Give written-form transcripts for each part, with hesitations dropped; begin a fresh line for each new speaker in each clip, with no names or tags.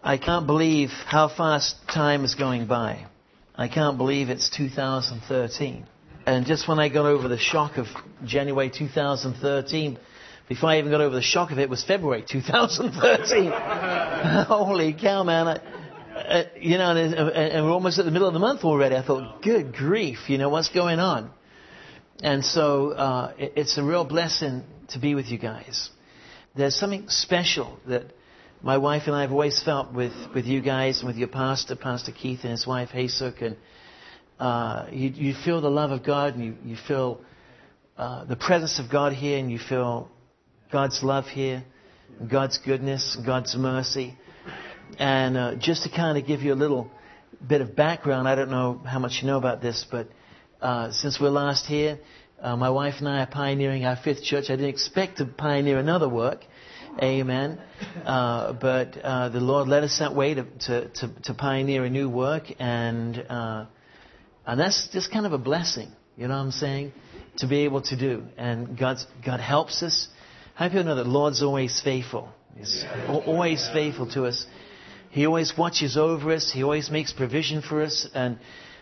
I can't believe how fast time is going by. I can't believe it's 2013. And just when I got over the shock of January 2013, before I even got over the shock of it, was February 2013. Holy cow, man. And we're almost at the middle of the month already. I thought, good grief, what's going on? And so it's a real blessing to be with you guys. There's something special that my wife and I have always felt with you guys and with your pastor, Pastor Keith and his wife, Haysuk. And you feel the love of God, and you feel the presence of God here, and you feel God's love here, and God's goodness, and God's mercy. And just to kind of give you a little bit of background, I don't know how much you know about this, but since we're last here, my wife and I are pioneering our fifth church. I didn't expect to pioneer another work. Amen. But the Lord led us that way to pioneer a new work, and that's just kind of a blessing. You know what I'm saying? To be able to do, and God helps us. How do you know that the Lord's always faithful? He's always faithful to us. He always watches over us. He always makes provision for us, and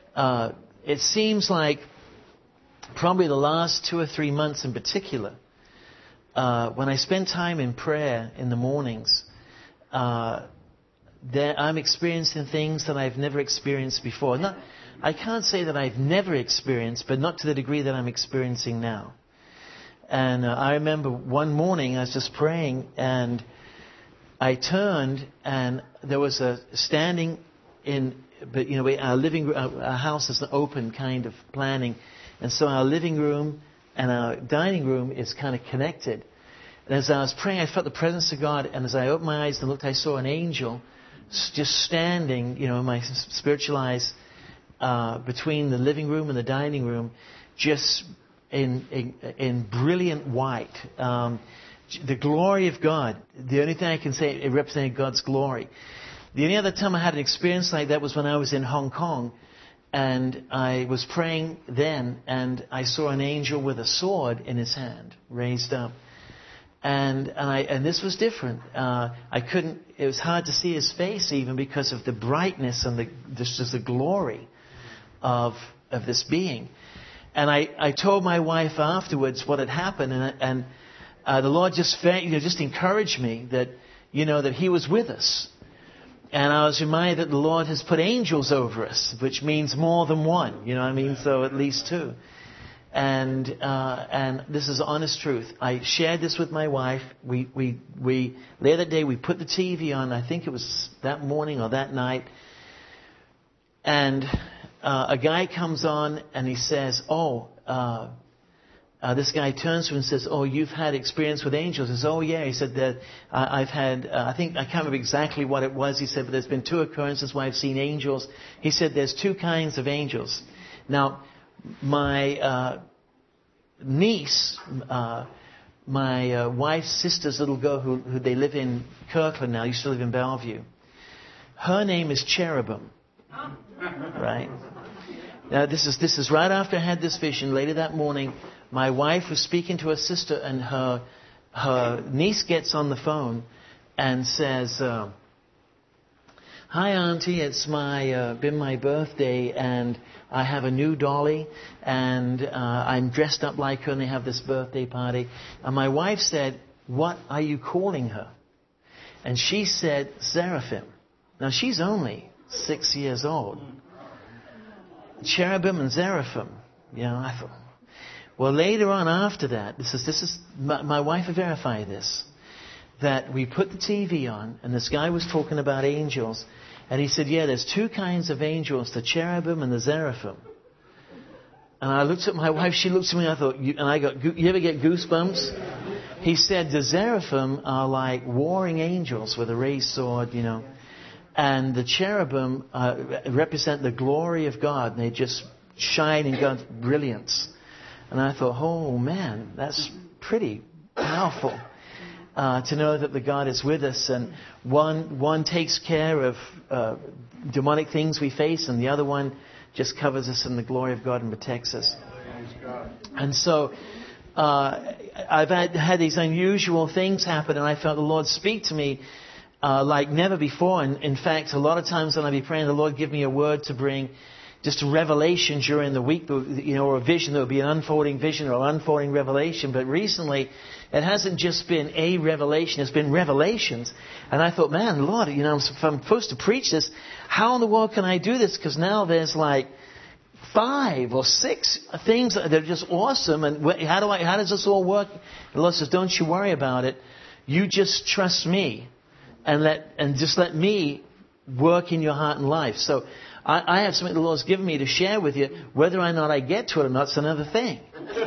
it seems like probably the last 2 or 3 months in particular. When I spend time in prayer in the mornings, I'm experiencing things that I've never experienced before. I can't say that I've never experienced, but not to the degree that I'm experiencing now. And I remember one morning I was just praying, and I turned, and there was a standing in, but our living room, our house is an open kind of planning, and so our living room and our dining room is kind of connected. And as I was praying, I felt the presence of God. And as I opened my eyes and looked, I saw an angel just standing, in my spiritual eyes, between the living room and the dining room, just in brilliant white. The glory of God. The only thing I can say, it represented God's glory. The only other time I had an experience like that was when I was in Hong Kong. And I was praying then, and I saw an angel with a sword in his hand, raised up. And this was different. It was hard to see his face even because of the brightness and the glory of this being. And I told my wife afterwards what had happened, and the Lord just encouraged me that He was with us. And I was reminded that the Lord has put angels over us, which means more than one. You know what I mean? So at least two. And this is honest truth. I shared this with my wife. We the other day we put the TV on. I think it was that morning or that night. And a guy comes on and he says, this guy turns to him and says, you've had experience with angels. He says, yeah. He said that I've had, I can't remember exactly what it was. He said, but there's been 2 occurrences where I've seen angels. He said there's 2 kinds of angels. Now, my niece, my wife's sister's little girl, who they live in Kirkland now, used to live in Bellevue. Her name is Cherubim. Right? Now, this is right after I had this vision. Later that morning, my wife was speaking to her sister, and her niece gets on the phone and says, "Hi, Auntie, it's been my birthday, and I have a new dolly, and I'm dressed up like her, and they have this birthday party." And my wife said, "What are you calling her?" And she said, "Seraphim." Now, she's only 6 years old. Cherubim and Seraphim. I thought. Well, later on after that, this is my wife verified this, that we put the TV on, and this guy was talking about angels, and he said, there's 2 kinds of angels, the cherubim and the seraphim. And I looked at my wife, she looked at me, I thought, you ever get goosebumps? He said the seraphim are like warring angels with a raised sword, and the cherubim represent the glory of God, and they just shine in God's brilliance. And I thought, oh man, that's pretty powerful to know that the God is with us, and one takes care of demonic things we face, and the other one just covers us in the glory of God and protects us. And so I've had these unusual things happen, and I felt the Lord speak to me like never before. And in fact, a lot of times when I be praying, the Lord give me a word to bring just a revelation during the week, or a vision. There will be an unfolding vision or unfolding revelation. But recently, it hasn't just been a revelation, it's been revelations. And I thought, man, Lord, if I'm supposed to preach this, how in the world can I do this? Because now there's like 5 or 6 things that are just awesome. And how does this all work? And the Lord says, don't you worry about it. You just trust me and just let me work in your heart and life. So I have something the Lord's given me to share with you. Whether or not I get to it or not is another thing.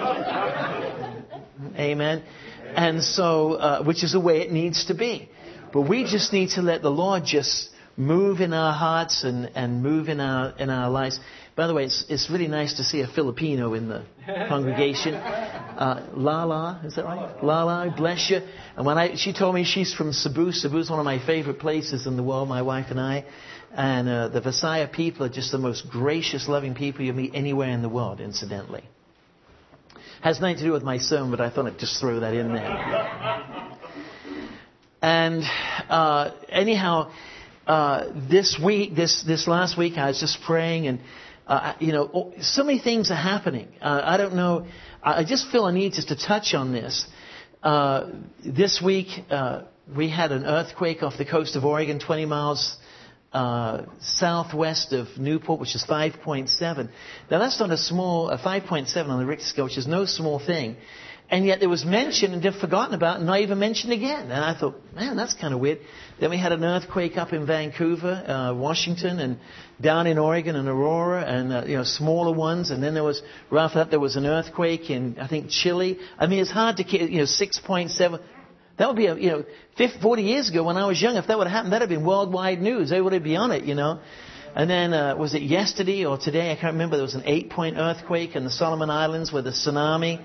Amen. And so, which is the way it needs to be. But we just need to let the Lord just move in our hearts and move in our lives. By the way, it's really nice to see a Filipino in the congregation. Lala, is that right? Lala, bless you. And she told me she's from Cebu. Cebu is one of my favorite places in the world, my wife and I. And the Visaya people are just the most gracious, loving people you meet anywhere in the world, incidentally. Has nothing to do with my sermon, but I thought I'd just throw that in there. And anyhow, this last week, I was just praying, and so many things are happening. I don't know. I just feel a need just to touch on this. This week, we had an earthquake off the coast of Oregon, 20 miles southwest of Newport, which is 5.7. Now, that's not a 5.7 on the Richter scale, which is no small thing. And yet it was mentioned and forgotten about and not even mentioned again. And I thought, man, that's kind of weird. Then we had an earthquake up in Vancouver, Washington, and down in Oregon and Aurora, and smaller ones. And then right after that, there was an earthquake in, I think, Chile. I mean, it's hard to, 6.7. That would be 40 years ago when I was young. If that would have happened, that would have been worldwide news. They would be on it, And then, was it yesterday or today? I can't remember. There was an 8-point earthquake in the Solomon Islands with a tsunami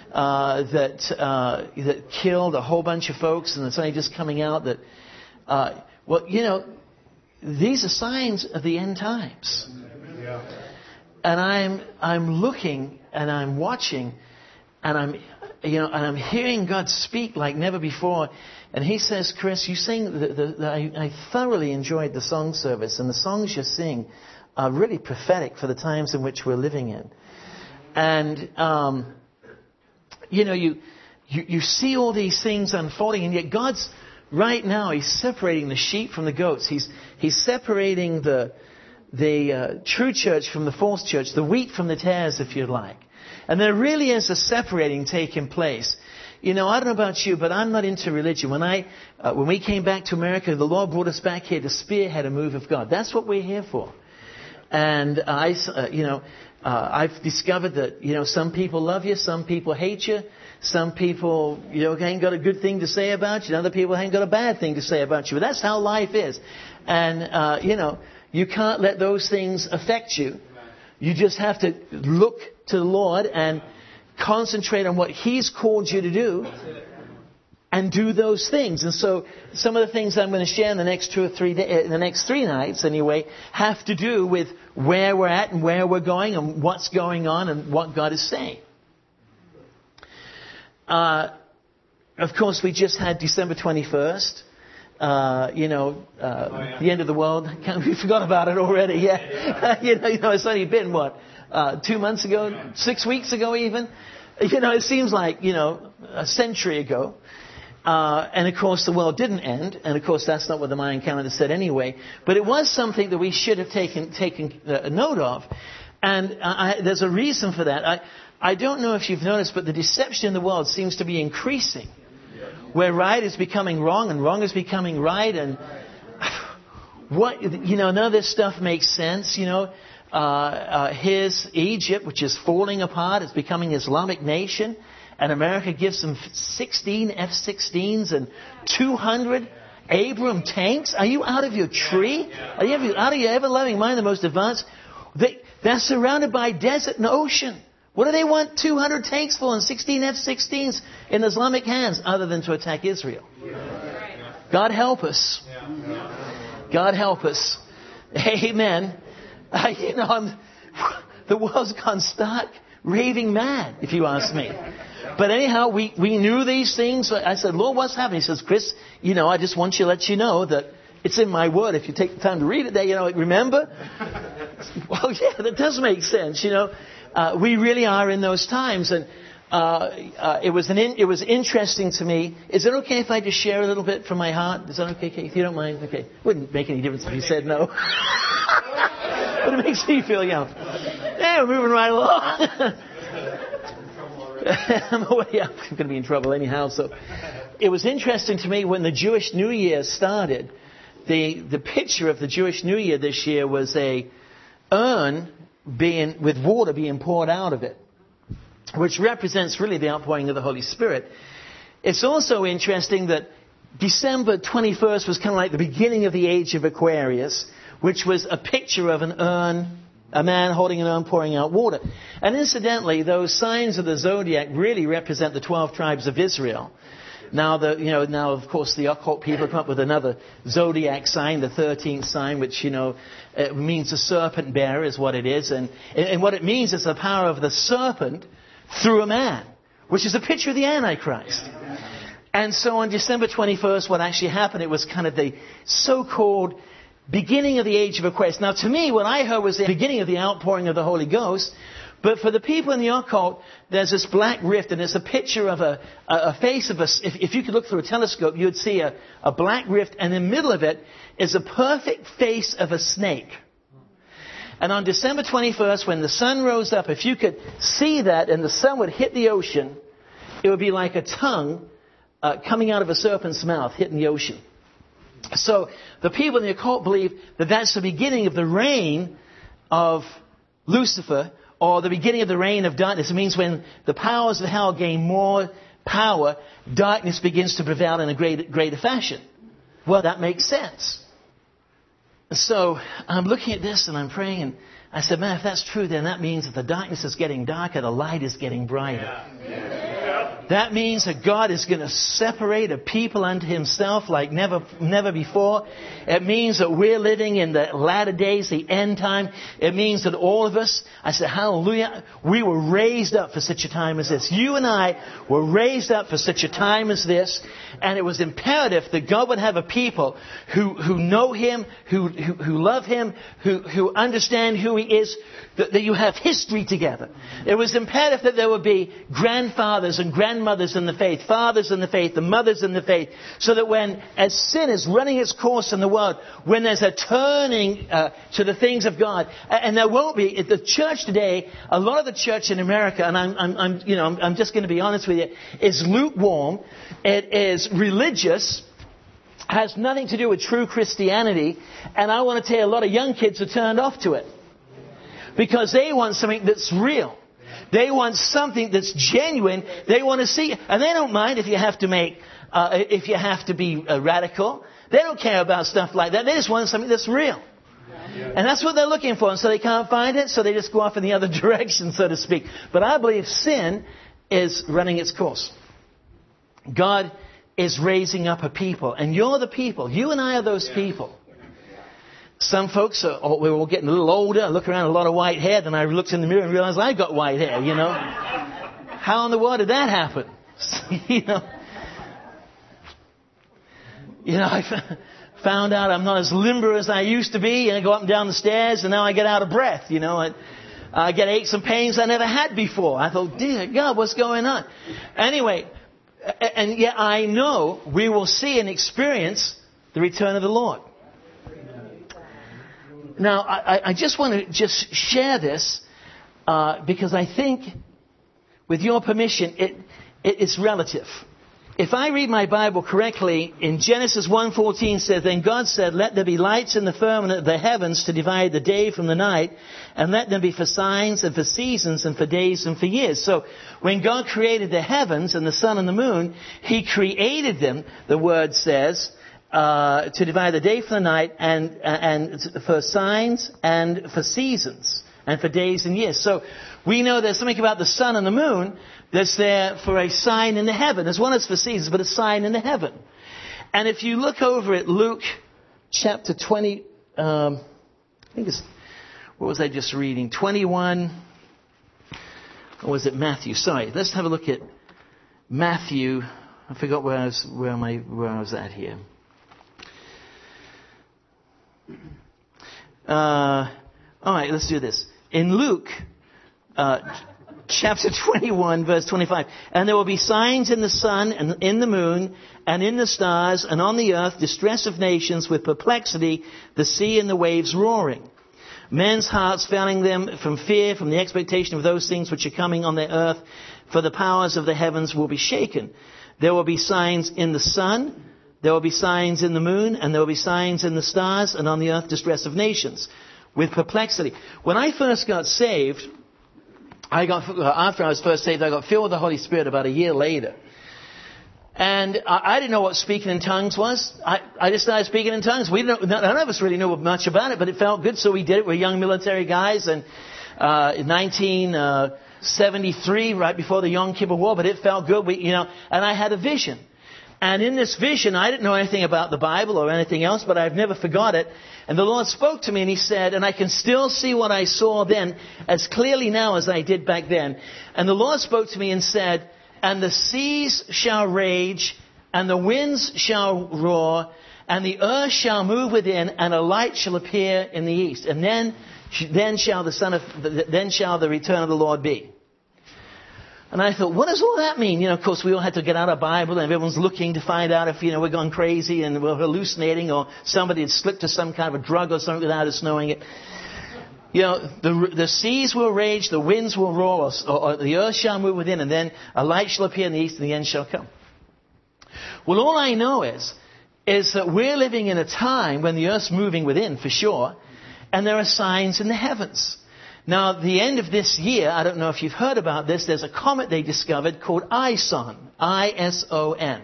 that killed a whole bunch of folks. And it's only just coming out that, these are signs of the end times. And I'm looking and I'm watching and I'm hearing God speak like never before. And He says, Chris, you sing. I thoroughly enjoyed the song service, and the songs you sing are really prophetic for the times in which we're living in. And you see all these things unfolding, and yet God's right now. He's separating the sheep from the goats. He's separating the true church from the false church, the wheat from the tares, if you like. And there really is a separating taking place. I don't know about you, but I'm not into religion. When we came back to America, the Lord brought us back here to spearhead a move of God. That's what we're here for. And I've discovered that, some people love you, some people hate you, some people, ain't got a good thing to say about you, and other people ain't got a bad thing to say about you. But that's how life is. And, you can't let those things affect you. You just have to look to the Lord and concentrate on what He's called you to do and do those things. And so some of the things I'm going to share in the next 2 or 3 days, in the next 3 nights anyway, have to do with where we're at and where we're going and what's going on and what God is saying. Of course, we just had December 21st. The end of the world. We forgot about it already. Yeah. It's only been 2 months ago, 6 weeks ago even. It seems like, a century ago. And of course the world didn't end. And of course that's not what the Mayan calendar said anyway. But it was something that we should have taken note of. And there's a reason for that. I don't know if you've noticed, but the deception in the world seems to be increasing. Where right is becoming wrong and wrong is becoming right. And none of this stuff makes sense. Here's Egypt, which is falling apart. It's becoming an Islamic nation. And America gives them 16 F-16s and 200 Abrams tanks. Are you out of your tree? Are you out of your ever-loving mind, the most advanced? They're surrounded by desert and ocean. What do they want 200 tanks for and 16 F-16s in Islamic hands other than to attack Israel? God help us. God help us. Amen. The world's gone stark raving mad, if you ask me. But anyhow, we knew these things. I said, Lord, what's happening? He says, Chris, I just want to let you know that it's in my word. If you take the time to read it there, remember? Well, yeah, that does make sense. We really are in those times. And it was interesting to me. Is it okay if I just share a little bit from my heart? Is that okay, Keith? If you don't mind? Okay. Wouldn't make any difference if you said no. But it makes me feel young. Yeah, we're moving right along. I'm going to be in trouble anyhow. So it was interesting to me when the Jewish New Year started. The picture of the Jewish New Year this year was a urn with water being poured out of it, which represents really the outpouring of the Holy Spirit. It's also interesting that December 21st was kind of like the beginning of the age of Aquarius, which was a picture of an urn, a man holding an urn pouring out water. And incidentally, those signs of the zodiac really represent the 12 tribes of Israel. Now, now of course the occult people come up with another zodiac sign, the 13th sign, which it means the serpent bearer is what it is, and what it means is the power of the serpent through a man, which is a picture of the Antichrist. And so on December 21st, what actually happened, it was kind of the so-called beginning of the age of Aquarius. Now, to me, what I heard was the beginning of the outpouring of the Holy Ghost. But for the people in the occult, there's this black rift, and it's a picture of a face of a... If you could look through a telescope, you'd see a black rift, and in the middle of it is a perfect face of a snake. And on December 21st, when the sun rose up, if you could see that and the sun would hit the ocean, it would be like a tongue coming out of a serpent's mouth hitting the ocean. So the people in the occult believe that that's the beginning of the reign of Lucifer, or the beginning of the reign of darkness. It means when the powers of hell gain more power, darkness begins to prevail in a greater fashion. Well, that makes sense. So I'm looking at this and I'm praying, and I said, man, if that's true, then that means that the darkness is getting darker, the light is getting brighter. Yeah. That means that God is going to separate a people unto himself like never before. It means that we're living in the latter days, the end time. It means that all of us, I said, hallelujah, we were raised up for such a time as this. You and I were raised up for such a time as this. And it was imperative that God would have a people who know him, who love him, who understand who he is, that you have history together. It was imperative that there would be grandfathers and grandmothers in the faith, fathers in the faith, and mothers in the faith, so that when, as sin is running its course in the world, when there's a turning to the things of God, and there won't be, the church today, a lot of the church in America, and I'm just going to be honest with you, is lukewarm. It is religious, has nothing to do with true Christianity, and I want to tell you, a lot of young kids are turned off to it. Because they want something that's real. They want something that's genuine. They want to see, and they don't mind if you have to be radical. They don't care about stuff like that. They just want something that's real. And that's what they're looking for. And so they can't find it, so they just go off in the other direction, so to speak. But I believe sin is running its course. God is raising up a people. And you're the people. You and I are those people. Some folks we're all getting a little older. I look around, a lot of white hair. Then I looked in the mirror and realized I got white hair, How in the world did that happen? I found out I'm not as limber as I used to be. And I go up and down the stairs, and now I get out of breath, I get aches and pains I never had before. I thought, dear God, what's going on? Anyway, and yet I know we will see and experience the return of the Lord. Now, I just want to share this because I think, with your permission, it's relative. If I read my Bible correctly, in Genesis 1:14 says, then God said, let there be lights in the firmament of the heavens to divide the day from the night, and let them be for signs and for seasons and for days and for years. So when God created the heavens and the sun and the moon, he created them, the word says, to divide the day from the night, and for signs and for seasons and for days and years. So we know there's something about the sun and the moon that's there for a sign in the heaven, as well as for seasons, but a sign in the heaven. And if you look over at Luke chapter 20, I think it's, what was I just reading? 21, or was it Matthew? Sorry, let's have a look at Matthew. I forgot where I was at here. All right, let's do this. In Luke, chapter 21, verse 25. And there will be signs in the sun and in the moon and in the stars and on the earth, distress of nations with perplexity, the sea and the waves roaring. Men's hearts failing them from fear, from the expectation of those things which are coming on the earth, for the powers of the heavens will be shaken. There will be signs in the sun, there will be signs in the moon, and there will be signs in the stars, and on the earth distress of nations with perplexity. When I first got saved, after I was first saved, I got filled with the Holy Spirit about a year later. And I didn't know what speaking in tongues was. I just started speaking in tongues. None of us really knew much about it, but it felt good, so we did it. We're young military guys, and in 1973, right before the Yom Kippur War, but it felt good. And I had a vision. And in this vision, I didn't know anything about the Bible or anything else, but I've never forgot it. And the Lord spoke to me and He said, and I can still see what I saw then as clearly now as I did back then. And the Lord spoke to me and said, and the seas shall rage, and the winds shall roar, and the earth shall move within, and a light shall appear in the east. And then shall the return of the Lord be. And I thought, what does all that mean? Of course, we all had to get out our Bible, and everyone's looking to find out if, we're going crazy and we're hallucinating, or somebody had slipped to some kind of a drug or something without us knowing it. The seas will rage, the winds will roar, or the earth shall move within, and then a light shall appear in the east, and the end shall come. Well, all I know is that we're living in a time when the earth's moving within, for sure, and there are signs in the heavens. Now, at the end of this year, I don't know if you've heard about this, there's a comet they discovered called ISON, I-S-O-N.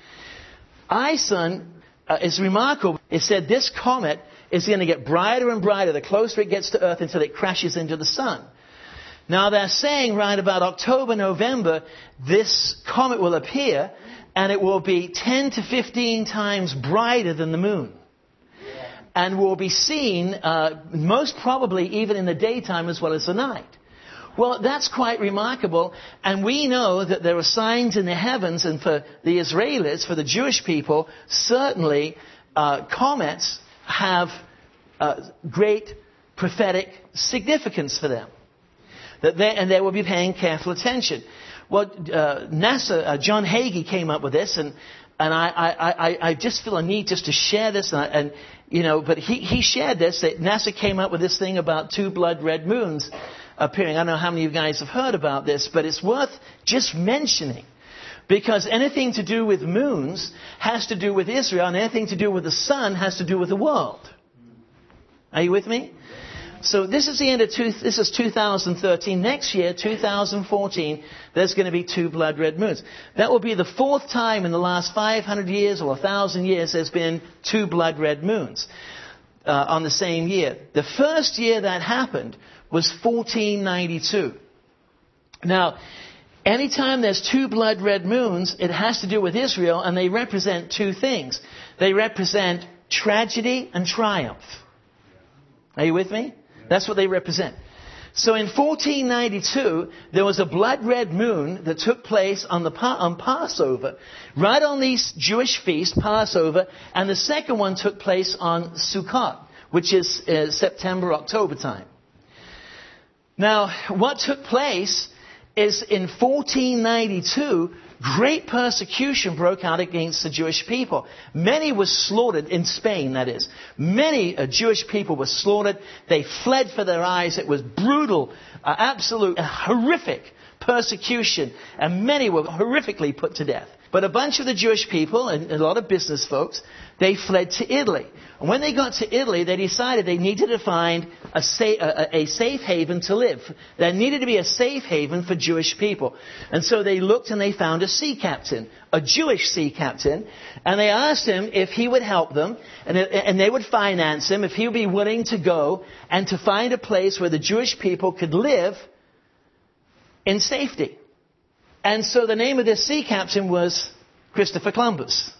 ISON is remarkable. It said this comet is going to get brighter and brighter the closer it gets to Earth until it crashes into the sun. Now, they're saying right about October, November, this comet will appear, and it will be 10 to 15 times brighter than the moon. And will be seen, most probably, even in the daytime as well as the night. Well, that's quite remarkable. And we know that there are signs in the heavens, and for the Israelis, for the Jewish people, certainly comets have great prophetic significance for them. And they will be paying careful attention. Well, NASA, John Hagee came up with this, and I just feel a need just to share this, but he shared this, that NASA came up with this thing about two blood red moons appearing. I don't know how many of you guys have heard about this, but it's worth just mentioning. Because anything to do with moons has to do with Israel, and anything to do with the sun has to do with the world. Are you with me? So this is the end of this is 2013. Next year, 2014, there's going to be two blood red moons. That will be the fourth time in the last 500 years or 1,000 years there's been two blood red moons on the same year. The first year that happened was 1492. Now, anytime there's two blood red moons, it has to do with Israel, and they represent two things. They represent tragedy and triumph. Are you with me? That's what they represent. So in 1492, there was a blood red moon that took place on Passover, right on the Jewish feast, Passover, and the second one took place on Sukkot, which is September, October time. Now, what took place is in 1492, great persecution broke out against the Jewish people. Many were slaughtered in Spain, that is. Many Jewish people were slaughtered. They fled for their lives. It was brutal, absolute, horrific persecution. And many were horrifically put to death. But a bunch of the Jewish people, and a lot of business folks, they fled to Italy. And when they got to Italy, they decided they needed to find a safe haven to live. There needed to be a safe haven for Jewish people. And so they looked and they found a sea captain, a Jewish sea captain, and they asked him if he would help them, and they would finance him, if he would be willing to go and to find a place where the Jewish people could live in safety. And so the name of this sea captain was Christopher Columbus.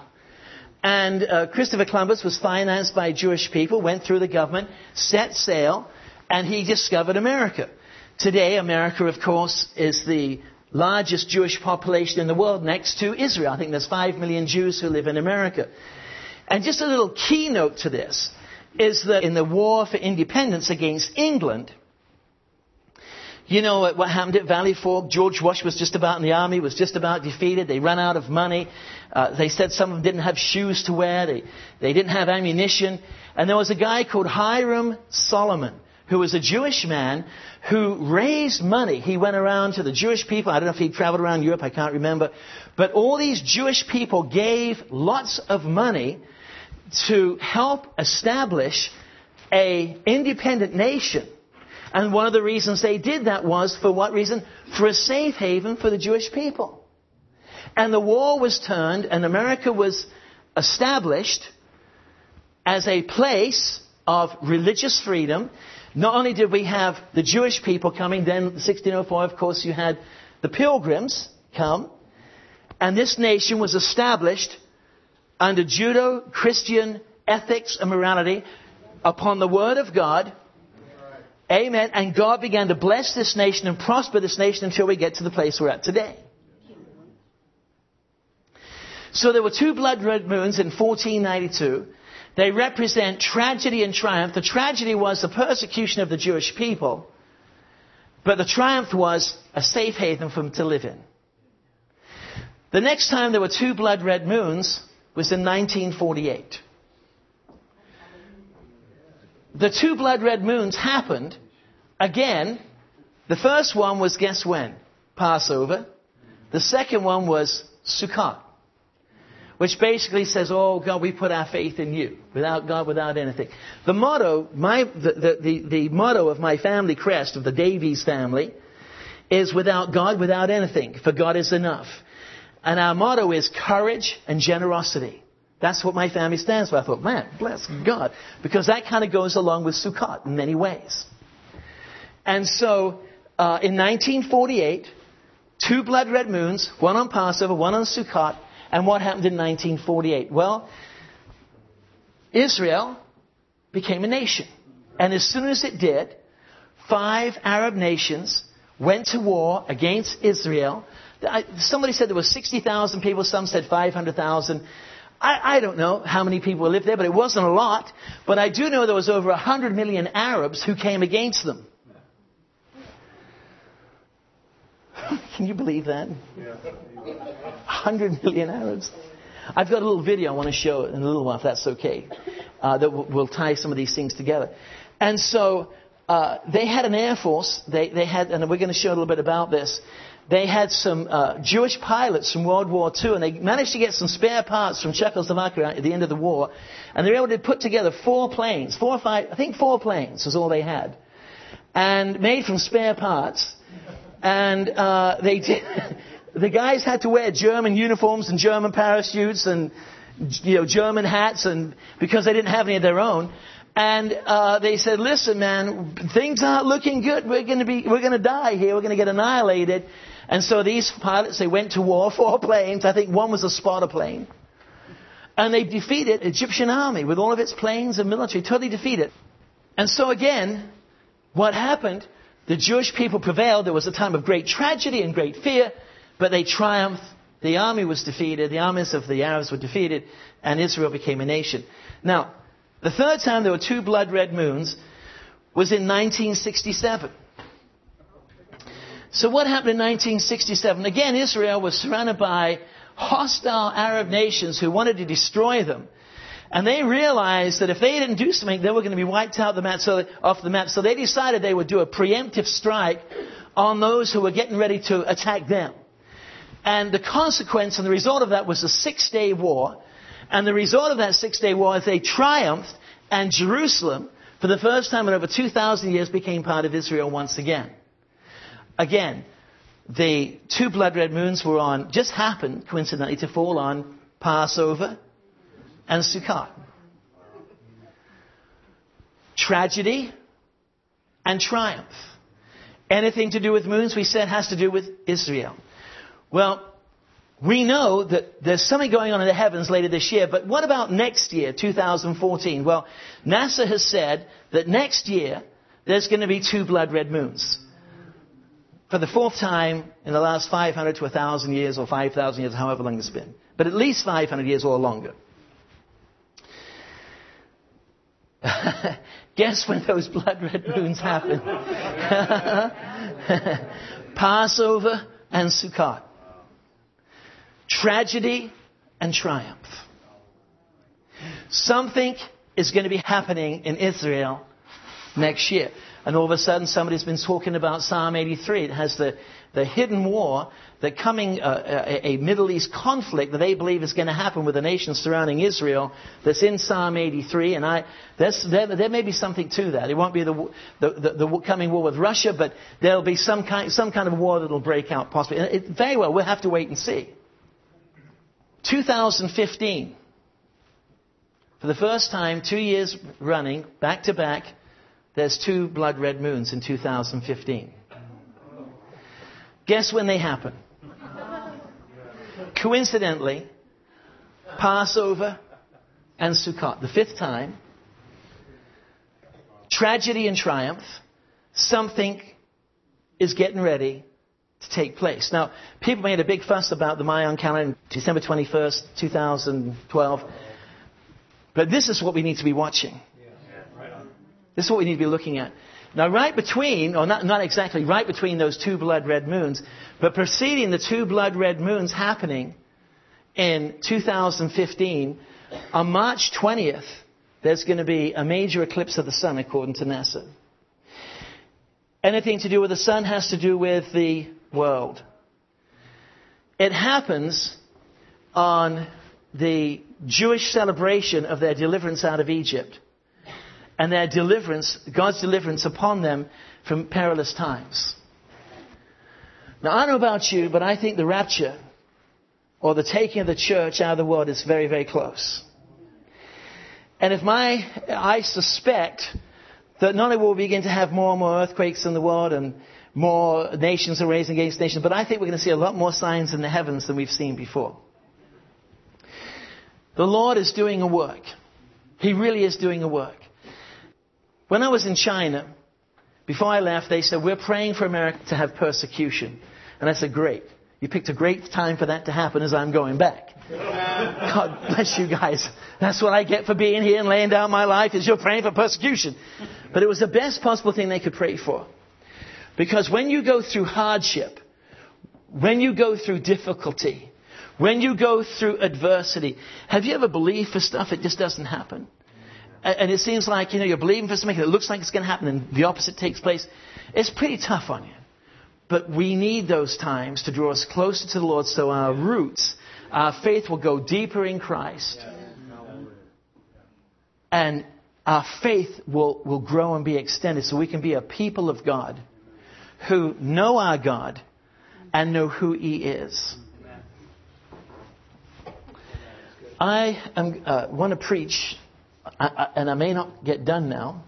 And Christopher Columbus was financed by Jewish people, went through the government, set sail, and he discovered America. Today, America, of course, is the largest Jewish population in the world next to Israel. I think there's 5 million Jews who live in America. And just a little keynote to this is that in the war for independence against England, you know what happened at Valley Forge? George Wash was just about in the army, was just about defeated. They ran out of money. They said some of them didn't have shoes to wear. They didn't have ammunition. And there was a guy called Hiram Solomon, who was a Jewish man who raised money. He went around to the Jewish people. I don't know if he traveled around Europe. I can't remember. But all these Jewish people gave lots of money to help establish an independent nation. And one of the reasons they did that was, for what reason? For a safe haven for the Jewish people. And the war was turned, and America was established as a place of religious freedom. Not only did we have the Jewish people coming, then 1604, of course, you had the Pilgrims come. And this nation was established under Judeo-Christian ethics and morality upon the Word of God. Amen. And God began to bless this nation and prosper this nation until we get to the place we're at today. So there were 2 blood red moons in 1492. They represent tragedy and triumph. The tragedy was the persecution of the Jewish people. But the triumph was a safe haven for them to live in. The next time there were 2 blood red moons was in 1948. The 2 blood red moons happened again. The first one was, guess when? Passover. The second one was Sukkot, which basically says, oh God, we put our faith in you. Without God, without anything. The motto, the motto of my family crest, of the Davies family, is without God, without anything. For God is enough. And our motto is courage and generosity. That's what my family stands for. I thought, man, bless God. Because that kind of goes along with Sukkot in many ways. And so, in 1948, 2 blood red moons, one on Passover, one on Sukkot. And what happened in 1948? Well, Israel became a nation. And as soon as it did, 5 Arab nations went to war against Israel. Somebody said there were 60,000 people. Some said 500,000. I don't know how many people lived there, but it wasn't a lot. But I do know there was over 100 million Arabs who came against them. Can you believe that? 100 million Arabs. I've got a little video I want to show in a little while, if that's okay, that will tie some of these things together. And so they had an air force. They had, and we're going to show a little bit about this. They had some Jewish pilots from World War II, and they managed to get some spare parts from Czechoslovakia at the end of the war. And they were able to put together 4 planes, 4 or 5, I think 4 planes was all they had, and made from spare parts. And they did. The guys had to wear German uniforms and German parachutes and German hats, and because they didn't have any of their own. And they said, "Listen, man, things aren't looking good. We're going to die here. We're going to get annihilated." And so these pilots, they went to war, 4 planes. I think one was a spotter plane. And they defeated Egyptian army with all of its planes and military, totally defeated. And so again, what happened? The Jewish people prevailed. There was a time of great tragedy and great fear, but they triumphed. The army was defeated. The armies of the Arabs were defeated, and Israel became a nation. Now, the third time there were 2 blood red moons was in 1967. So what happened in 1967? Again, Israel was surrounded by hostile Arab nations who wanted to destroy them. And they realized that if they didn't do something, they were going to be wiped out off the map. So they decided they would do a preemptive strike on those who were getting ready to attack them. And the consequence and the result of that was a 6-day war. And the result of that 6-day war is they triumphed, and Jerusalem, for the first time in over 2,000 years, became part of Israel once again. Again, the 2 blood red moons just happened, coincidentally, to fall on Passover and Sukkot. Tragedy and triumph. Anything to do with moons, we said, has to do with Israel. Well, we know that there's something going on in the heavens later this year, but what about next year, 2014? Well, NASA has said that next year there's going to be 2 blood red moons. for the fourth time in the last 500 to 1,000 years or 5,000 years, however long it's been. But at least 500 years or longer. Guess when those blood red moons happen? Passover and Sukkot. Tragedy and triumph. Something is going to be happening in Israel next year. And all of a sudden somebody's been talking about Psalm 83. It has the hidden war, the coming a Middle East conflict that they believe is going to happen with the nations surrounding Israel that's in Psalm 83. And there may be something to that. It won't be the coming war with Russia, but there'll be some kind of war that will break out possibly. Very well, we'll have to wait and see. 2015. For the first time, 2 years running, back to back, there's 2 blood red moons in 2015. Guess when they happen? Coincidentally, Passover and Sukkot. The 5th time. Tragedy and triumph. Something is getting ready to take place. Now, people made a big fuss about the Mayan calendar, December 21st, 2012. But this is what we need to be watching. This is what we need to be looking at. Now, right between, or not exactly right between those 2 blood red moons, but preceding the 2 blood red moons happening in 2015, on March 20th, there's going to be a major eclipse of the sun, according to NASA. Anything to do with the sun has to do with the world. It happens on the Jewish celebration of their deliverance out of Egypt. And their deliverance, God's deliverance upon them from perilous times. Now, I don't know about you, but I think the rapture, or the taking of the church out of the world, is very, very close. And I suspect that not only will we begin to have more and more earthquakes in the world, and more nations are raised against nations, but I think we're going to see a lot more signs in the heavens than we've seen before. The Lord is doing a work. He really is doing a work. When I was in China, before I left, they said, we're praying for America to have persecution. And I said, great. You picked a great time for that to happen as I'm going back. God bless you guys. That's what I get for being here and laying down my life, is you're praying for persecution. But it was the best possible thing they could pray for. Because when you go through hardship, when you go through difficulty, when you go through adversity, have you ever believed for stuff that just doesn't happen? And it seems like, you're believing for something that looks like it's going to happen and the opposite takes place. It's pretty tough on you. But we need those times to draw us closer to the Lord so our roots, our faith will go deeper in Christ. And our faith will grow and be extended so we can be a people of God who know our God and know who He is. I want to preach, and I may not get done now.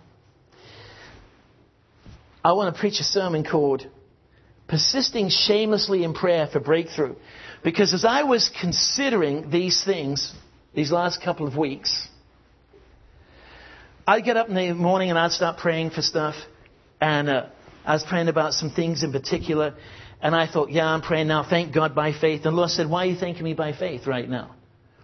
I want to preach a sermon called Persisting Shamelessly in Prayer for Breakthrough. Because as I was considering these things, these last couple of weeks, I'd get up in the morning and I'd start praying for stuff. And I was praying about some things in particular. And I thought, I'm praying now, thank God by faith. And the Lord said, why are you thanking me by faith right now?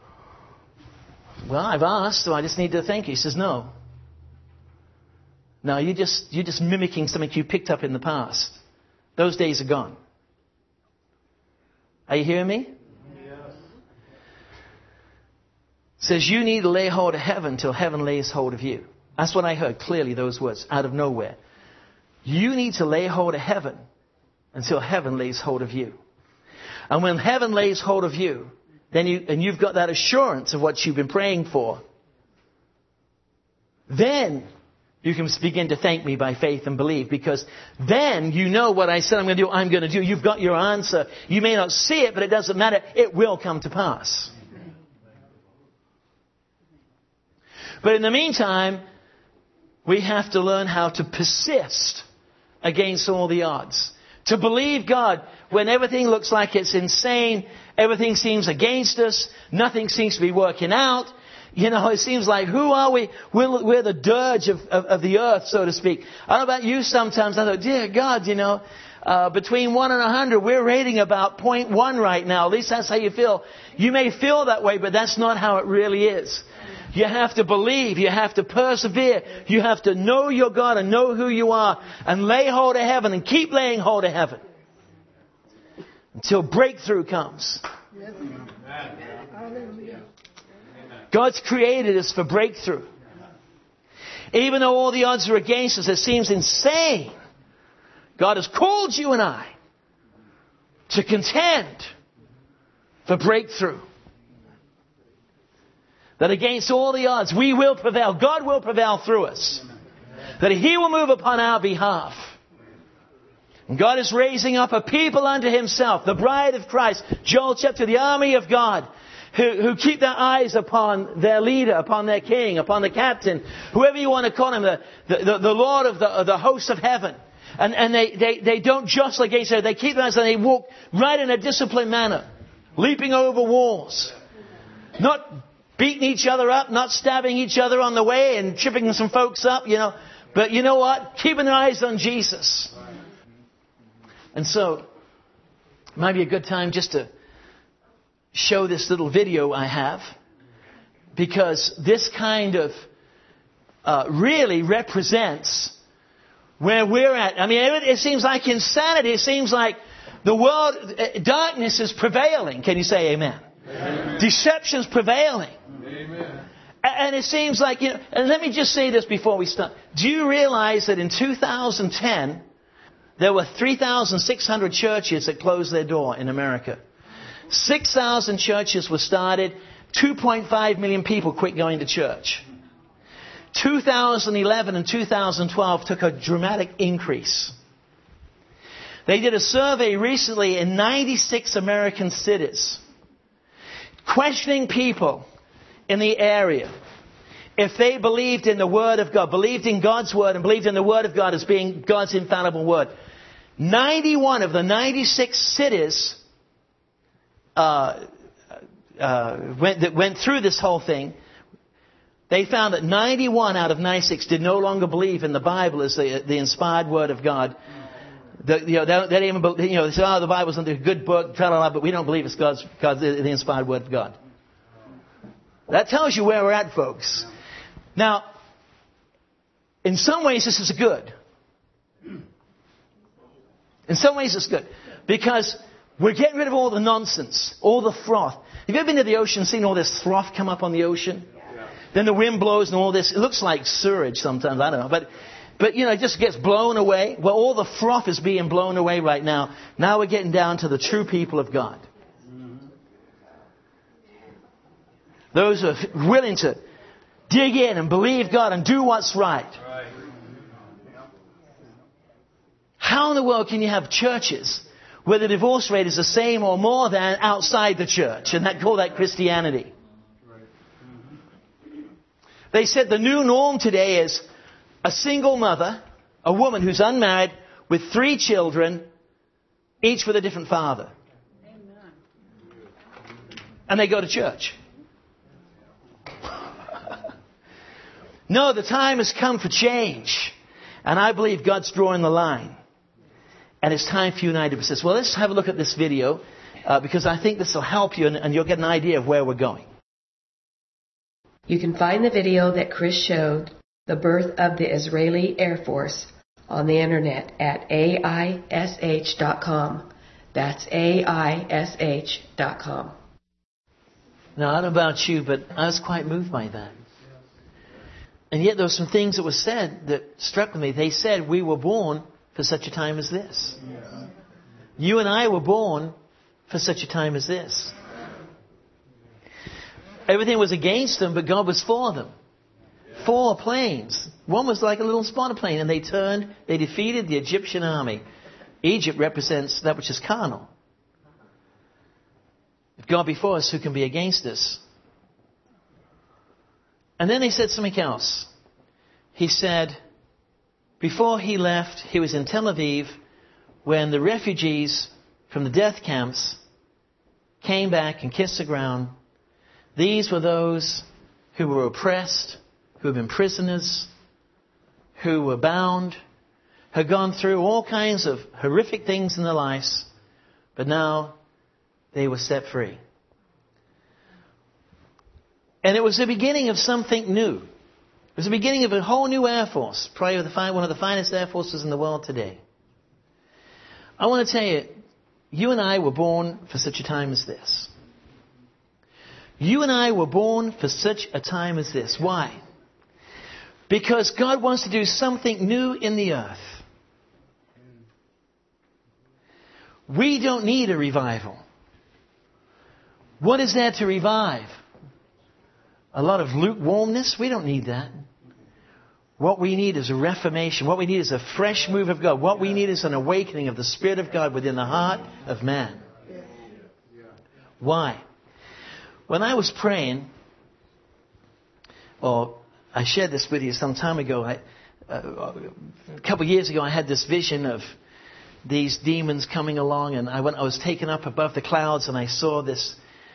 Well, I've asked, so I just need to thank you. He says, no. No, you're just mimicking something you picked up in the past. Those days are gone. Are you hearing me? Yes. It says you need to lay hold of heaven till heaven lays hold of you. That's what I heard clearly, those words, out of nowhere. You need to lay hold of heaven until heaven lays hold of you. And when heaven lays hold of you, then you've got that assurance of what you've been praying for, then you can begin to thank me by faith and believe, because then you know what I said I'm going to do. You've got your answer. You may not see it, but it doesn't matter. It will come to pass. But in the meantime, we have to learn how to persist against all the odds. To believe God when everything looks like it's insane, everything seems against us, nothing seems to be working out. It seems like, who are we? We're the dirge of the earth, so to speak. I don't know about you sometimes. I thought, dear God, between 1 and 100, we're rating about 0.1 right now. At least that's how you feel. You may feel that way, but that's not how it really is. You have to believe. You have to persevere. You have to know your God and know who you are and lay hold of heaven and keep laying hold of heaven until breakthrough comes. God's created us for breakthrough. Even though all the odds are against us, it seems insane. God has called you and I to contend for breakthrough. That against all the odds, we will prevail. God will prevail through us. That He will move upon our behalf. And God is raising up a people unto Himself, the bride of Christ. Joel chapter, the army of God, who keep their eyes upon their leader, upon their king, upon the captain, whoever you want to call him, the Lord of the hosts of heaven. And they don't jostle against her. They keep their eyes and they walk right in a disciplined manner, leaping over walls, not beating each other up, not stabbing each other on the way and tripping some folks up, you know. But you know what? Keeping their eyes on Jesus. And so, it might be a good time just to show this little video I have. Because this kind of really represents where we're at. I mean, it seems like insanity. It seems like the world, darkness is prevailing. Can you say amen? Amen. Deception's prevailing. Amen. And it seems like, you know, and let me just say this before we start. Do you realize that in 2010, there were 3,600 churches that closed their door in America? 6,000 churches were started. 2.5 million people quit going to church. 2011 and 2012 took a dramatic increase. They did a survey recently in 96 American cities, questioning people in the area if they believed in the Word of God, believed in God's Word, and believed in the Word of God as being God's infallible Word. 91 of the 96 cities that went through this whole thing, they found that 91 out of 96 did no longer believe in the Bible as the inspired Word of God. They even, they say, oh, the Bible's a good book, but we don't believe it's God's the inspired Word of God. That tells you where we're at, folks. Now, in some ways, this is good. In some ways, it's good. Because we're getting rid of all the nonsense, all the froth. Have you ever been to the ocean and seen all this froth come up on the ocean? Yeah. Then the wind blows and all this. It looks like sewage sometimes. I don't know. But you know, it just gets blown away. Well, all the froth is being blown away right now. Now we're getting down to the true people of God. Those who are willing to dig in and believe God and do what's right. How in the world can you have churches where the divorce rate is the same or more than outside the church, and call that Christianity? They said the new norm today is a single mother, a woman who's unmarried, with 3 children, each with a different father. Amen. And they go to church. No, the time has come for change. And I believe God's drawing the line. And it's time for you and I to persist. Well, let's have a look at this video, because I think this will help you and you'll get an idea of where we're going.
You can find the video that Chris showed, the birth of the Israeli Air Force, on the internet at aish.com. That's aish.com.
Now, I don't know about you, but I was quite moved by that. And yet there were some things that were said that struck me. They said we were born for such a time as this. Yeah. You and I were born for such a time as this. Everything was against them, but God was for them. 4 planes. One was like a little spotter plane, and they turned, they defeated the Egyptian army. Egypt represents that which is carnal. If God be for us, who can be against us? And then he said something else. He said, before he left, he was in Tel Aviv when the refugees from the death camps came back and kissed the ground. These were those who were oppressed, who had been prisoners, who were bound, had gone through all kinds of horrific things in their lives, but now they were set free. And it was the beginning of something new. It was the beginning of a whole new Air Force, probably one of the finest Air Forces in the world today. I want to tell you, you and I were born for such a time as this. You and I were born for such a time as this. Why? Because God wants to do something new in the earth. We don't need a revival. What is there to revive? A lot of lukewarmness? We don't need that. What we need is a reformation. What we need is a fresh move of God. What we need is an awakening of the Spirit of God within the heart of man. Why? When I was praying, or I shared this with you some time ago, a couple of years ago, I had this vision of these demons coming along, and I was taken up above the clouds, and I saw this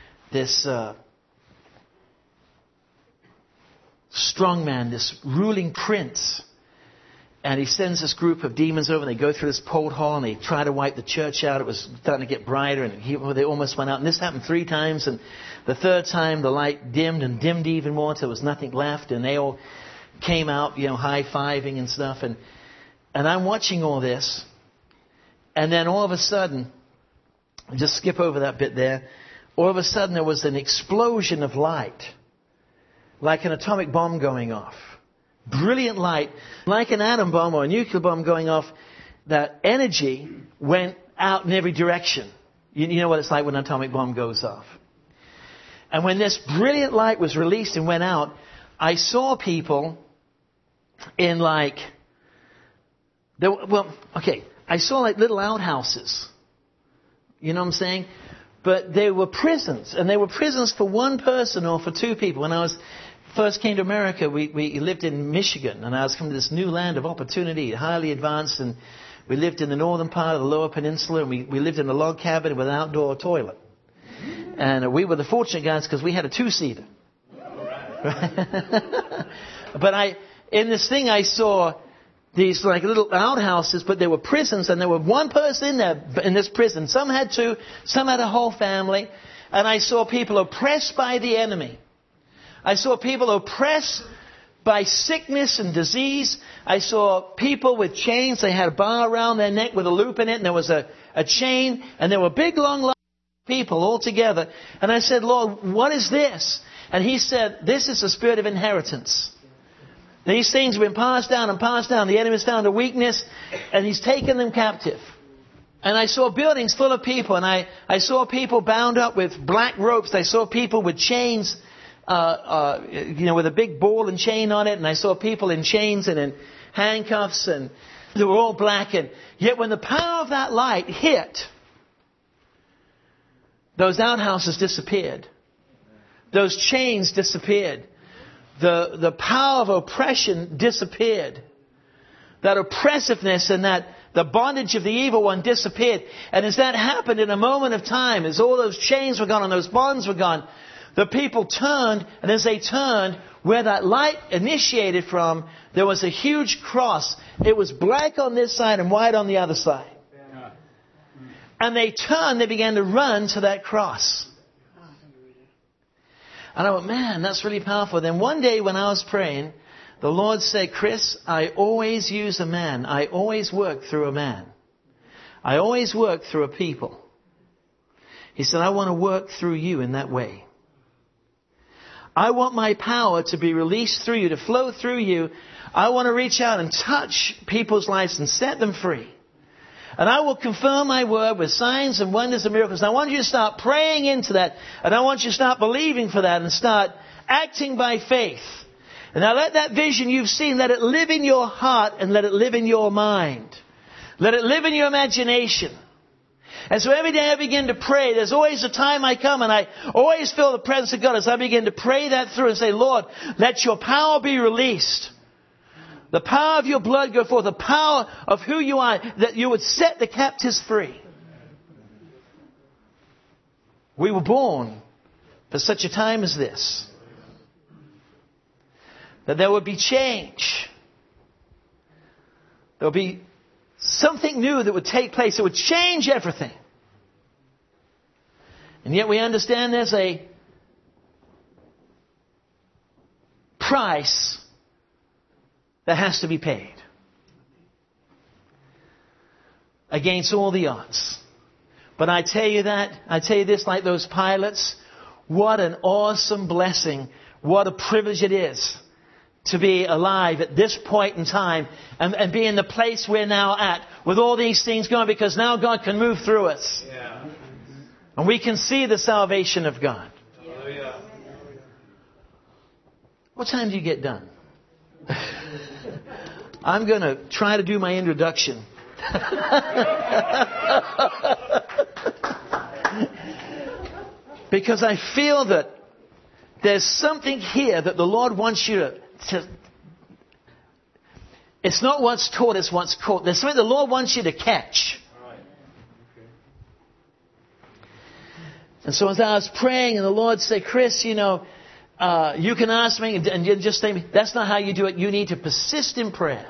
strong man, this ruling prince, and he sends this group of demons over, and they go through this porthole, and they try to wipe the church out. It was starting to get brighter, and they almost went out. And this happened 3 times, and the 3rd time the light dimmed and dimmed even more until there was nothing left, and they all came out, high-fiving and stuff. And I'm watching all this, and then all of a sudden, just skip over that bit there, all of a sudden there was an explosion of light, like an atomic bomb going off. Brilliant light, like an atom bomb or a nuclear bomb going off. That energy went out in every direction. You know what it's like when an atomic bomb goes off. And when this brilliant light was released and went out, I saw people in I saw like little outhouses. You know what I'm saying? But they were prisons, and they were prisons for one person or for 2 people. When I first came to America, we lived in Michigan, and I was coming to this new land of opportunity, highly advanced, and we lived in the northern part of the Lower Peninsula, and we lived in a log cabin with an outdoor toilet. And we were the fortunate guys because we had a 2-seater. But in this thing I saw these like little outhouses, but they were prisons, and there were one person in there in this prison. Some had 2, some had a whole family, and I saw people oppressed by the enemy. I saw people oppressed by sickness and disease. I saw people with chains. They had a bar around their neck with a loop in it, and there was a chain, and there were big, long lines of people all together. And I said, Lord, what is this? And He said, this is the spirit of inheritance. These things have been passed down and passed down. The enemy's found a weakness, and he's taken them captive. And I saw buildings full of people, and I saw people bound up with black ropes. I saw people with chains, with a big ball and chain on it. And I saw people in chains and in handcuffs, and they were all black. And yet when the power of that light hit, those outhouses disappeared. Those chains disappeared. The power of oppression disappeared. That oppressiveness and the bondage of the evil one disappeared. And as that happened in a moment of time, as all those chains were gone and those bonds were gone, the people turned, and as they turned, where that light initiated from, there was a huge cross. It was black on this side and white on the other side. And they turned, they began to run to that cross. And I went, man, that's really powerful. Then one day when I was praying, the Lord said, Chris, I always use a man. I always work through a man. I always work through a people. He said, I want to work through you in that way. I want my power to be released through you, to flow through you. I want to reach out and touch people's lives and set them free. And I will confirm my word with signs and wonders and miracles. And I want you to start praying into that. And I want you to start believing for that and start acting by faith. And now let that vision you've seen, let it live in your heart and let it live in your mind. Let it live in your imagination. And so every day I begin to pray. There's always a time I come and I always feel the presence of God as I begin to pray that through and say, Lord, let your power be released. The power of your blood go forth. The power of who you are, that you would set the captives free. We were born for such a time as this. That there would be change. There would be something new that would take place. It would change everything. And yet we understand there's a price that has to be paid against all the odds. But I tell you this, like those pilots, what an awesome blessing, what a privilege it is to be alive at this point in time and be in the place we're now at with all these things going, because now God can move through us. Yeah. And we can see the salvation of God. Yeah. What time do you get done? I'm going to try to do my introduction. Because I feel that there's something here that the Lord wants you to it's not what's taught, it's what's caught. There's something the Lord wants you to catch. And so as I was praying, and the Lord said, Chris, you can ask me, and you just say, that's not how you do it. You need to persist in prayer.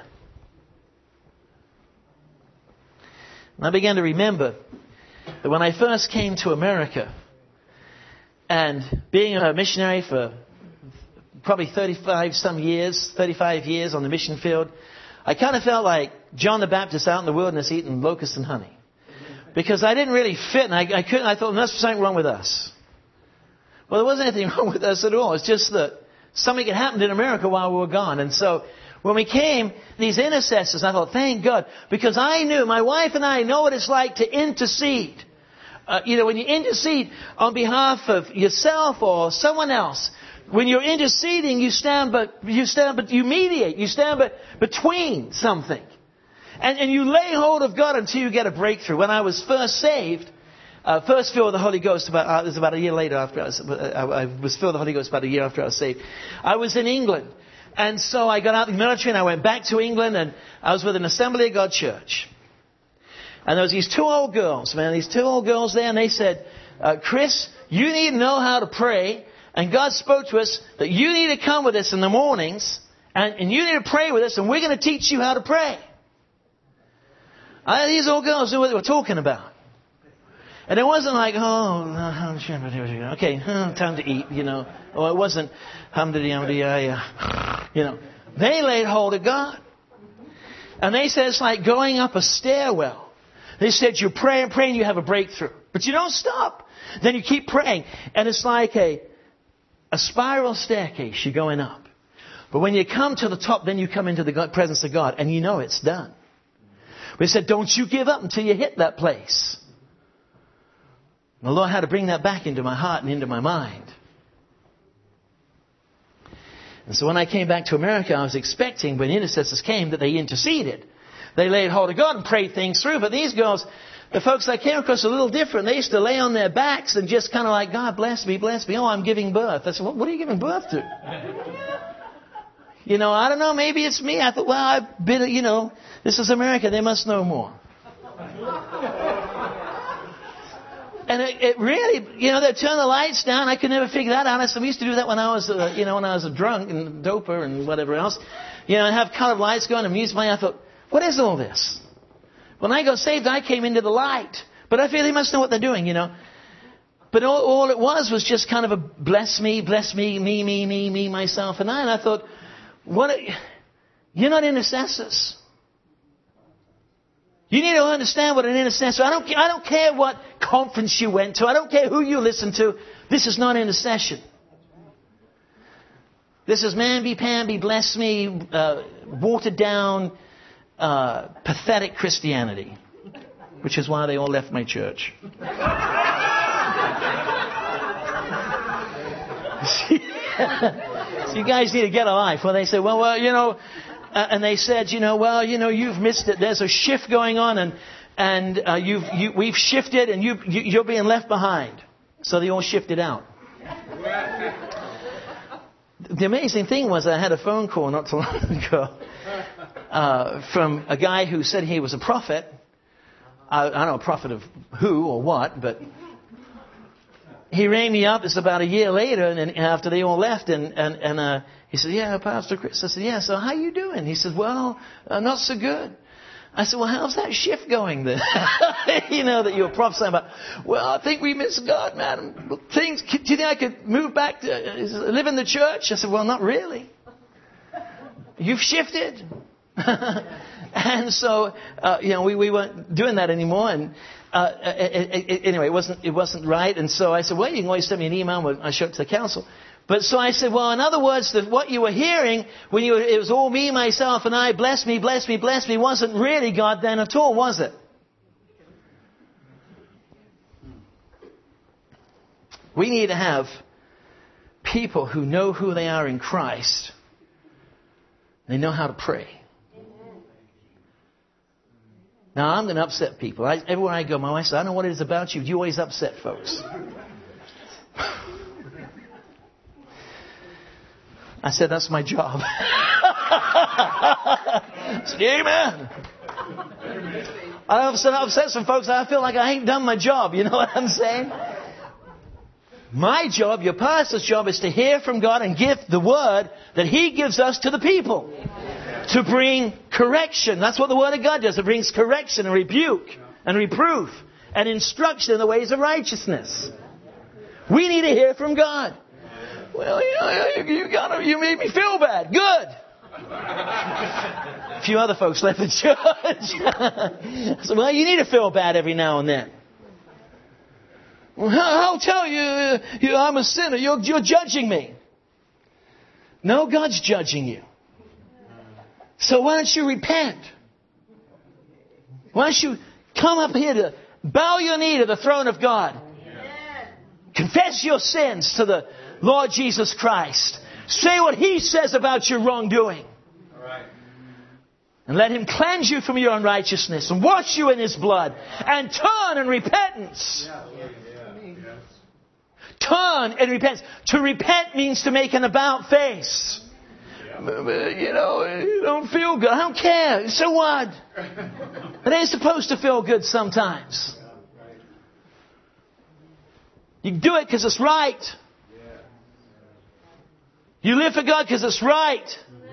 And I began to remember that when I first came to America, and being a missionary for probably 35 years on the mission field, I kind of felt like John the Baptist out in the wilderness eating locusts and honey. Because I didn't really fit, and I couldn't. I thought, there's something wrong with us. Well, there wasn't anything wrong with us at all. It's just that something had happened in America while we were gone. And so when we came, these intercessors, I thought, thank God. Because I knew, my wife and I know what it's like to intercede. When you intercede on behalf of yourself or someone else, when you're interceding, you mediate. You stand between something. And you lay hold of God until you get a breakthrough. When I was first saved, first filled with the Holy Ghost, it was about a year later after I was filled with the Holy Ghost about a year after I was saved. I was in England. And so I got out of the military and I went back to England, and I was with an Assembly of God church. And there was these two old girls there, and they said, Chris, you need to know how to pray. And God spoke to us that you need to come with us in the mornings, and you need to pray with us, and we're going to teach you how to pray. These old girls knew what they were talking about. And it wasn't like, okay, time to eat, Or it wasn't, They laid hold of God. And they said it's like going up a stairwell. They said you pray and pray and you have a breakthrough. But you don't stop. Then you keep praying. And it's like a spiral staircase. You're going up. But when you come to the top, then you come into the presence of God. And you know it's done. We said, don't you give up until you hit that place. And the Lord had to bring that back into my heart and into my mind. And so when I came back to America, I was expecting when intercessors came that they interceded. They laid hold of God and prayed things through. But these girls, the folks I came across, are a little different. They used to lay on their backs and just kind of like, God bless me, bless me. Oh, I'm giving birth. I said, what are you giving birth to? I don't know, maybe it's me. I thought, well, I've been, this is America. They must know more. And it really, they turn the lights down. I could never figure that out. I used to do that when I was, when I was a drunk and doper and whatever else. And have colored lights going and music playing. I thought, what is all this? When I got saved, I came into the light. But I feel they must know what they're doing, But all it was just kind of a bless me, me, myself, and I. And I thought, you're not intercessors. You need to understand what an intercessor. I don't care what conference you went to. I don't care who you listen to. This is not intercession. This is mamby-pamby, bless me, watered down, pathetic Christianity. Which is why they all left my church. So you guys need to get a life. Well, they say, and they said, you've missed it. There's a shift going on, and we've shifted, and you're being left behind. So they all shifted out. The amazing thing was I had a phone call not too long ago from a guy who said he was a prophet. I don't know a prophet of who or what, but he rang me up. It's about a year later, and after they all left, and he said, "Yeah, Pastor Chris." I said, "Yeah. So how you doing?" He said, "Well, not so good. I said, well, how's that shift going then? That you were prophesying about. Well, I think we miss God, madam. Do you think I could move back to live in the church? I said, well, not really. You've shifted. And so, we weren't doing that anymore. And anyway, it wasn't right. And so I said, well, you can always send me an email when I show it to the council. But so I said, well, in other words, that what you were hearing when it was all me, myself, and I, bless me, bless me, bless me, wasn't really God then at all, was it? We need to have people who know who they are in Christ. They know how to pray. Now, I'm going to upset people. Everywhere I go, my wife says, I don't know what it is about you. You always upset folks. I said, that's my job. I said, amen. I've upset some folks. I feel like I ain't done my job. You know what I'm saying? My job, your pastor's job, is to hear from God and give the word that He gives us to the people. To bring correction. That's what the Word of God does. It brings correction and rebuke and reproof and instruction in the ways of righteousness. We need to hear from God. Well, you made me feel bad. Good. A few other folks left the church. I said, well, you need to feel bad every now and then. Well, I'll tell you, I'm a sinner. You're judging me. No, God's judging you. So why don't you repent? Why don't you come up here to bow your knee to the throne of God? Confess your sins to the Lord Jesus Christ. Say what He says about your wrongdoing. And let Him cleanse you from your unrighteousness and wash you in His blood. And turn in repentance. Turn in repentance. To repent means to make an about face. You don't feel good. I don't care. So what? It ain't supposed to feel good sometimes. You do it because it's right. You live for God because it's right.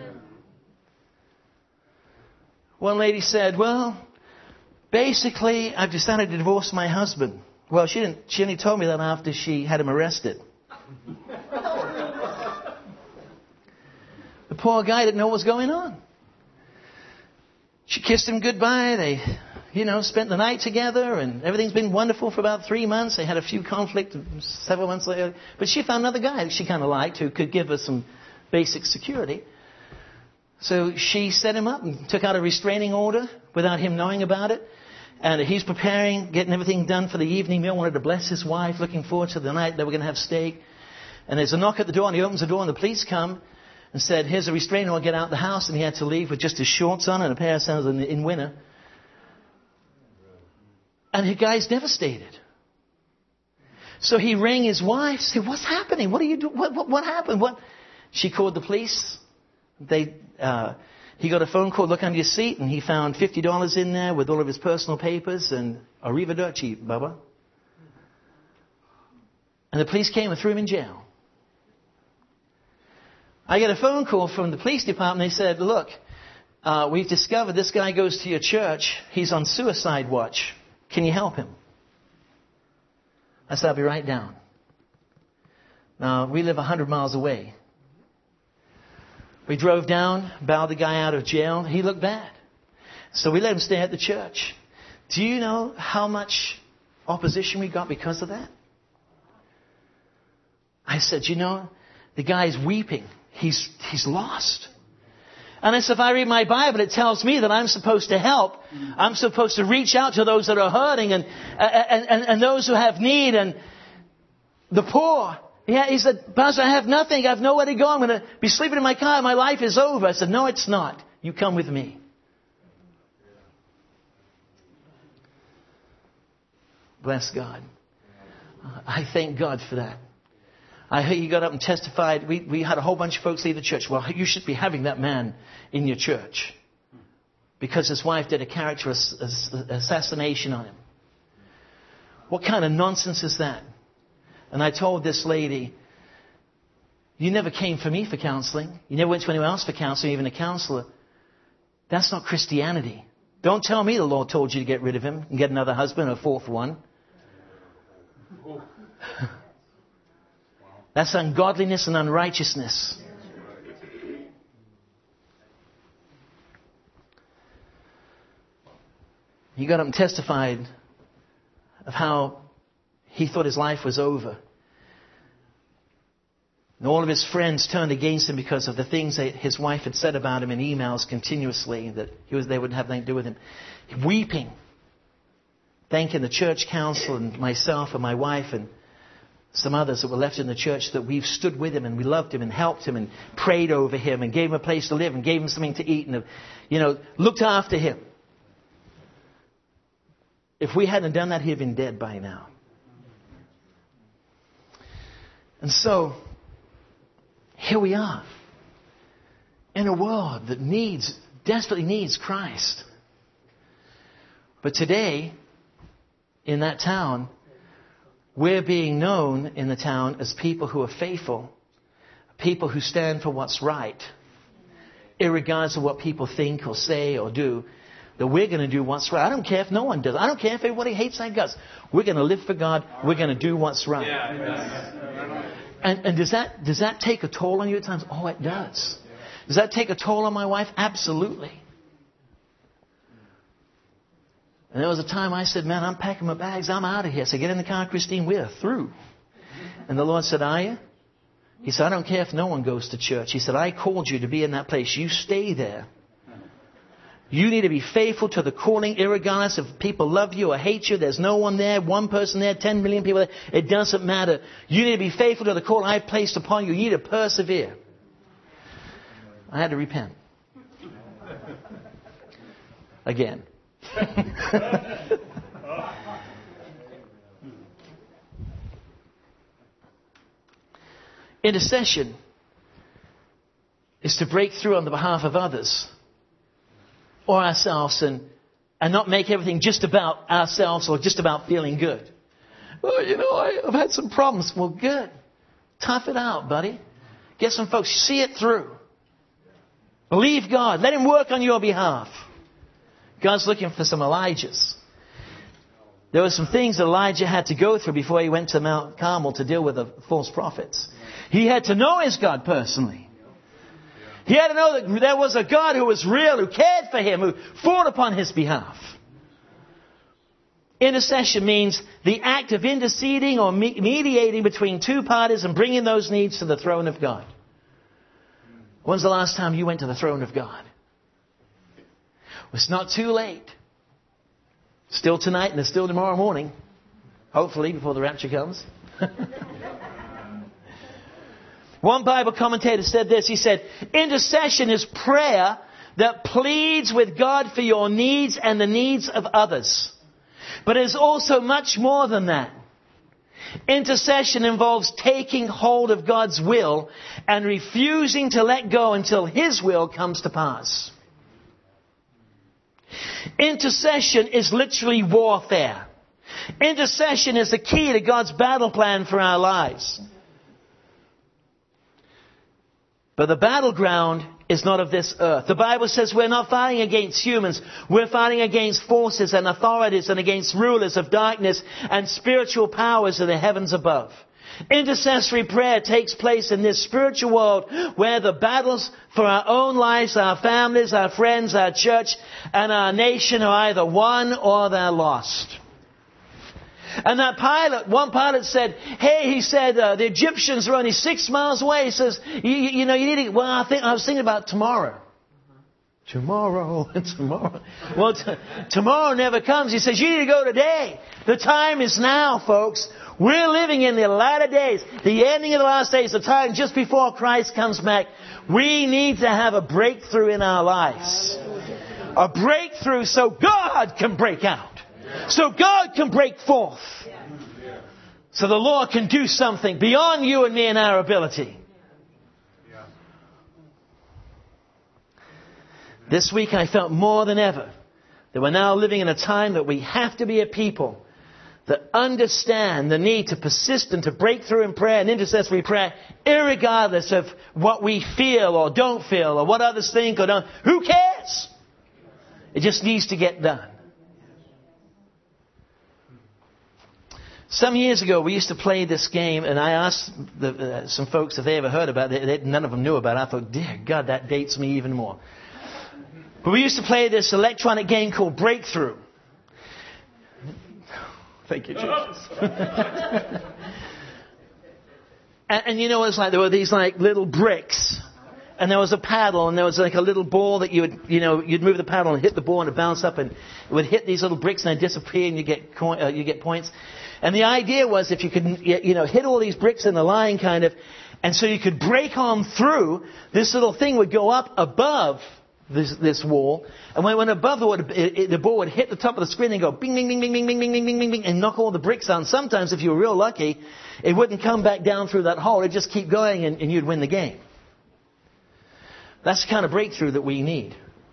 One lady said, well, basically, I've decided to divorce my husband. Well, she only told me that after she had him arrested. The poor guy didn't know what was going on. She kissed him goodbye. They, spent the night together, and everything's been wonderful for about 3 months. They had a few conflict several months later. But she found another guy that she kind of liked who could give her some basic security. So she set him up and took out a restraining order without him knowing about it. And he's preparing, getting everything done for the evening meal. Wanted to bless his wife, looking forward to the night they were going to have steak. And there's a knock at the door, and he opens the door, and the police come and said, here's a restraining order, get out of the house. And he had to leave with just his shorts on and a pair of sandals in winter. And the guy's devastated. So he rang his wife, said, what's happening? What are you doing? What happened? She called the police. He got a phone call, look under your seat, and he found $50 in there with all of his personal papers and arrivederci, Bubba. And the police came and threw him in jail. I get a phone call from the police department. They said, look, we've discovered this guy goes to your church. He's on suicide watch. Can you help him? I said, I'll be right down. Now, we live 100 miles away. We drove down, bowed the guy out of jail. He looked bad. So we let him stay at the church. Do you know how much opposition we got because of that? I said, the guy's weeping. He's lost. And I said, if I read my Bible, it tells me that I'm supposed to help. I'm supposed to reach out to those that are hurting and those who have need and the poor. Yeah, he said, Pastor, I have nothing. I have nowhere to go. I'm going to be sleeping in my car. My life is over. I said, no, it's not. You come with me. Bless God. I thank God for that. I heard you got up and testified. We had a whole bunch of folks leave the church. Well, you should be having that man in your church because his wife did a character assassination on him. What kind of nonsense is that? And I told this lady, you never came for me for counseling. You never went to anyone else for counseling, even a counselor. That's not Christianity. Don't tell me the Lord told you to get rid of him and get another husband, a fourth one. That's ungodliness and unrighteousness. He got up and testified of how he thought his life was over. And all of his friends turned against him because of the things that his wife had said about him in emails continuously, that they wouldn't have anything to do with him. Weeping, thanking the church council and myself and my wife and some others that were left in the church that we've stood with him and we loved him and helped him and prayed over him and gave him a place to live and gave him something to eat and, looked after him. If we hadn't done that, he'd have been dead by now. And so, here we are, in a world that desperately needs Christ. But today, in that town, we're being known in the town as people who are faithful, people who stand for what's right, irregardless of what people think or say or do, that we're going to do what's right. I don't care if no one does. I don't care if everybody hates our guts. We're going to live for God. We're going to do what's right. And does that take a toll on you at times? Oh, it does. Does that take a toll on my wife? Absolutely. And there was a time I said, man, I'm packing my bags. I'm out of here. So get in the car, Christine. We're through. And the Lord said, are you? He said, I don't care if no one goes to church. He said, I called you to be in that place. You stay there. You need to be faithful to the calling, irregardless if people love you or hate you. There's no one there, one person there, 10 million people there. It doesn't matter. You need to be faithful to the call I've placed upon you. You need to persevere. I had to repent. Again. Intercession is to break through on the behalf of others or ourselves and not make everything just about ourselves or just about feeling good. Oh, I've had some problems. Well, good. Tough it out, buddy. Get some folks. See it through. Believe God. Let Him work on your behalf. God's looking for some Elijahs. There were some things that Elijah had to go through before he went to Mount Carmel to deal with the false prophets. He had to know his God personally. He had to know that there was a God who was real, who cared for him, who fought upon his behalf. Intercession means the act of interceding or mediating between two parties and bringing those needs to the throne of God. When's the last time you went to the throne of God? Well, it's not too late. Still tonight and there's still tomorrow morning. Hopefully before the rapture comes. One Bible commentator said this. He said, intercession is prayer that pleads with God for your needs and the needs of others. But it is also much more than that. Intercession involves taking hold of God's will and refusing to let go until His will comes to pass. Intercession is literally warfare. Intercession is the key to God's battle plan for our lives. But the battleground is not of this earth. The Bible says we're not fighting against humans. We're fighting against forces and authorities and against rulers of darkness and spiritual powers in the heavens above. Intercessory prayer takes place in this spiritual world where the battles for our own lives, our families, our friends, our church, and our nation are either won or they're lost. And one pilot said, the Egyptians are only 6 miles away. He says, you need to, I was thinking about tomorrow. Tomorrow. Well, tomorrow never comes. He says, you need to go today. The time is now, folks. We're living in the latter days, the ending of the last days, the time just before Christ comes back. We need to have a breakthrough in our lives. A breakthrough so God can break out. So God can break forth. So the Lord can do something beyond you and me and our ability. This week I felt more than ever that we're now living in a time that we have to be a people that understand the need to persist and to break through in prayer and intercessory prayer, irregardless of what we feel or don't feel or what others think or don't. Who cares? It just needs to get done. Some years ago, we used to play this game, and I asked some folks if they ever heard about it. None of them knew about it. I thought, dear God, that dates me even more. But we used to play this electronic game called Breakthrough. Thank you, Jesus. and you know, it's like there were these like little bricks. And there was a paddle, and there was like a little ball that you'd move the paddle and hit the ball, and it bounced up, and it would hit these little bricks, and they'd disappear, and you get points. And the idea was if you could, hit all these bricks in the line, kind of, and so you could break on through, this little thing would go up above this wall, and when it went above the wall, the ball would hit the top of the screen and go bing, bing, bing, bing, bing, bing, bing, bing, bing, bing, bing, and knock all the bricks down. Sometimes, if you were real lucky, it wouldn't come back down through that hole; it'd just keep going, and you'd win the game. That's the kind of breakthrough that we need.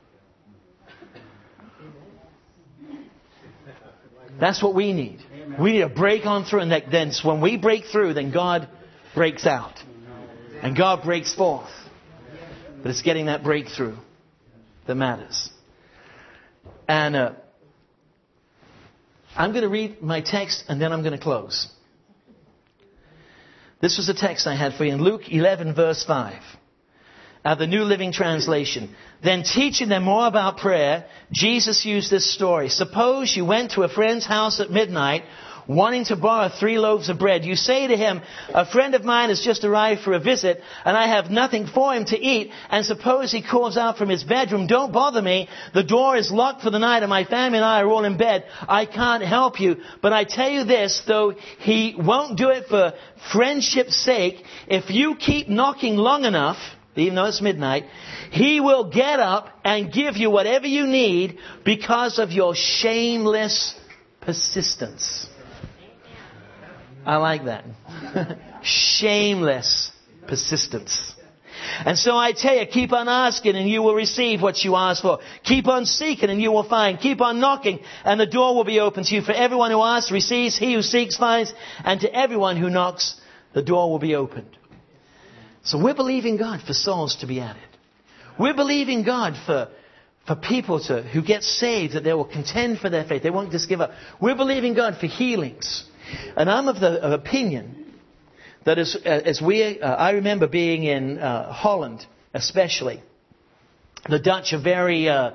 That's what we need. We need to break on through, and then when we break through, then God breaks out. And God breaks forth. But it's getting that breakthrough that matters. And I'm going to read my text, and then I'm going to close. This was the text I had for you in Luke 11, verse 5. The New Living Translation. Then teaching them more about prayer, Jesus used this story. Suppose you went to a friend's house at midnight, wanting to borrow 3 loaves of bread. You say to him, a friend of mine has just arrived for a visit, and I have nothing for him to eat. And suppose he calls out from his bedroom, don't bother me. The door is locked for the night, and my family and I are all in bed. I can't help you. But I tell you this, though he won't do it for friendship's sake, if you keep knocking long enough, even though it's midnight, he will get up and give you whatever you need because of your shameless persistence. I like that. Shameless persistence. And so I tell you, keep on asking and you will receive what you ask for. Keep on seeking and you will find. Keep on knocking and the door will be open to you. For everyone who asks receives, he who seeks finds, and to everyone who knocks, the door will be opened. So we're believing God for souls to be added. We're believing God for people who get saved, that they will contend for their faith. They won't just give up. We're believing God for healings. And I'm of opinion that I remember being in Holland, especially. The Dutch are very, they're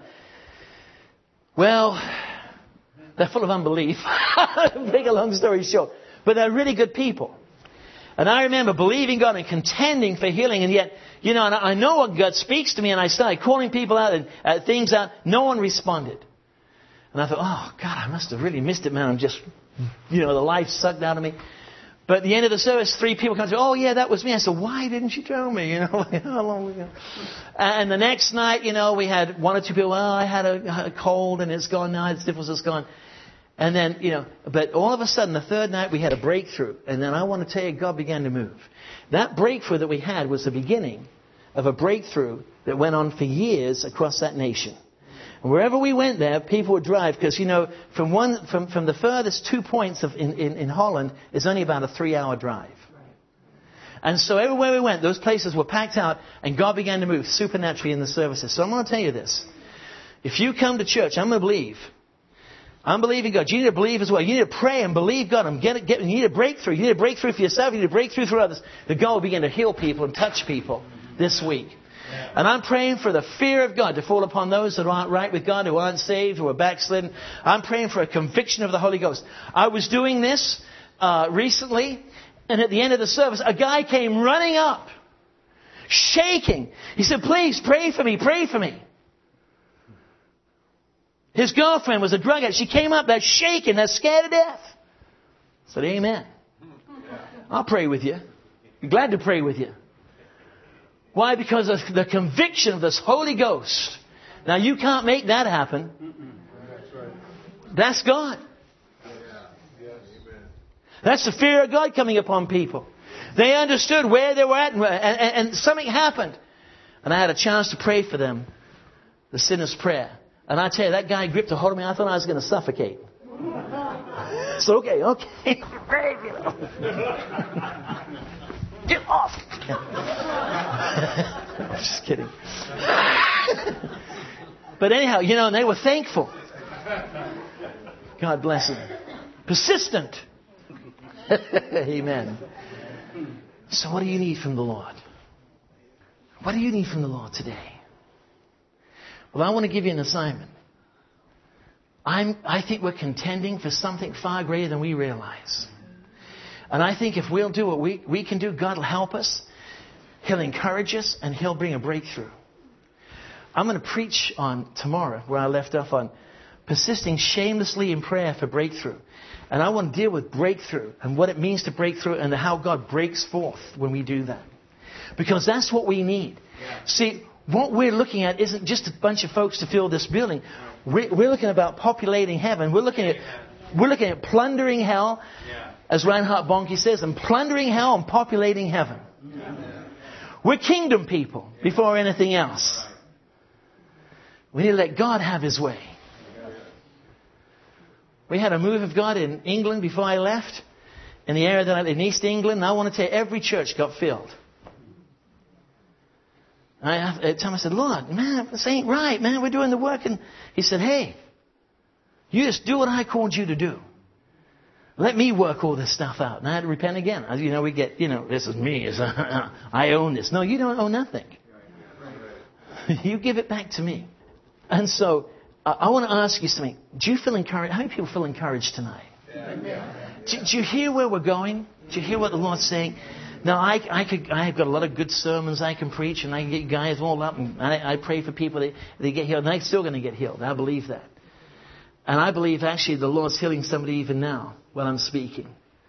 full of unbelief. Make a long story short. But they're really good people. And I remember believing God and contending for healing, and yet, and I know what God speaks to me, and I started calling people out and things out. No one responded. And I thought, oh, God, I must have really missed it, man. I'm just, the life sucked out of me. But at the end of the service, 3 people come to me, oh, yeah, that was me. I said, why didn't you tell me? How long ago? And the next night, we had 1 or 2 people, well, I had a cold, and it's gone now. The sniffles is gone. And then, but all of a sudden, the 3rd night, we had a breakthrough. And then I want to tell you, God began to move. That breakthrough that we had was the beginning of a breakthrough that went on for years across that nation. And wherever we went there, people would drive, because, from the furthest 2 points in Holland is only about a 3-hour drive. And so everywhere we went, those places were packed out, and God began to move supernaturally in the services. So I'm going to tell you this. If you come to church, I'm going to believe. I'm believing God. You need to believe as well. You need to pray and believe God. You need a breakthrough. You need a breakthrough for yourself. You need a breakthrough for others. That God will begin to heal people and touch people this week. And I'm praying for the fear of God to fall upon those that aren't right with God, who aren't saved, who are backslidden. I'm praying for a conviction of the Holy Ghost. I was doing this recently, and at the end of the service, a guy came running up, shaking. He said, please, pray for me, pray for me. His girlfriend was a drug addict. She came up there shaking, there scared to death. I said, amen. I'll pray with you. I'm glad to pray with you. Why? Because of the conviction of this Holy Ghost. Now, you can't make that happen. That's God. That's the fear of God coming upon people. They understood where they were at, and something happened. And I had a chance to pray for them, the sinner's prayer. And I tell you, that guy gripped a hold of me. I thought I was going to suffocate. So, okay. Pray, Get off. I'm just kidding. But anyhow, and they were thankful. God bless them. Persistent. Amen. So what do you need from the Lord? What do you need from the Lord today? Well, I want to give you an assignment. I think we're contending for something far greater than we realize. And I think if we'll do what we can do, God will help us. He'll encourage us, and He'll bring a breakthrough. I'm going to preach on tomorrow, where I left off, on persisting shamelessly in prayer for breakthrough. And I want to deal with breakthrough and what it means to break through and how God breaks forth when we do that. Because that's what we need. Yeah. See, what we're looking at isn't just a bunch of folks to fill this building. We're looking about populating heaven. We're looking at plundering hell, as Reinhard Bonnke says, and plundering hell and populating heaven. We're kingdom people before anything else. We need to let God have His way. We had a move of God in England before I left, in the area in East England. And I want to tell you, every church got filled. At the time I said, Lord, man, this ain't right, man. We're doing the work. And He said, hey, you just do what I called you to do. Let me work all this stuff out. And I had to repent again. We get, this is me. I own this. No, you don't own nothing. You give it back to me. And so I want to ask you something. Do you feel encouraged? How many people feel encouraged tonight? Do you hear where we're going? Do you hear what the Lord's saying? Now, I've got a lot of good sermons I can preach, and I can get guys all up, and I pray for people, they get healed, and they're still going to get healed. I believe that. And I believe, actually, the Lord's healing somebody even now while I'm speaking.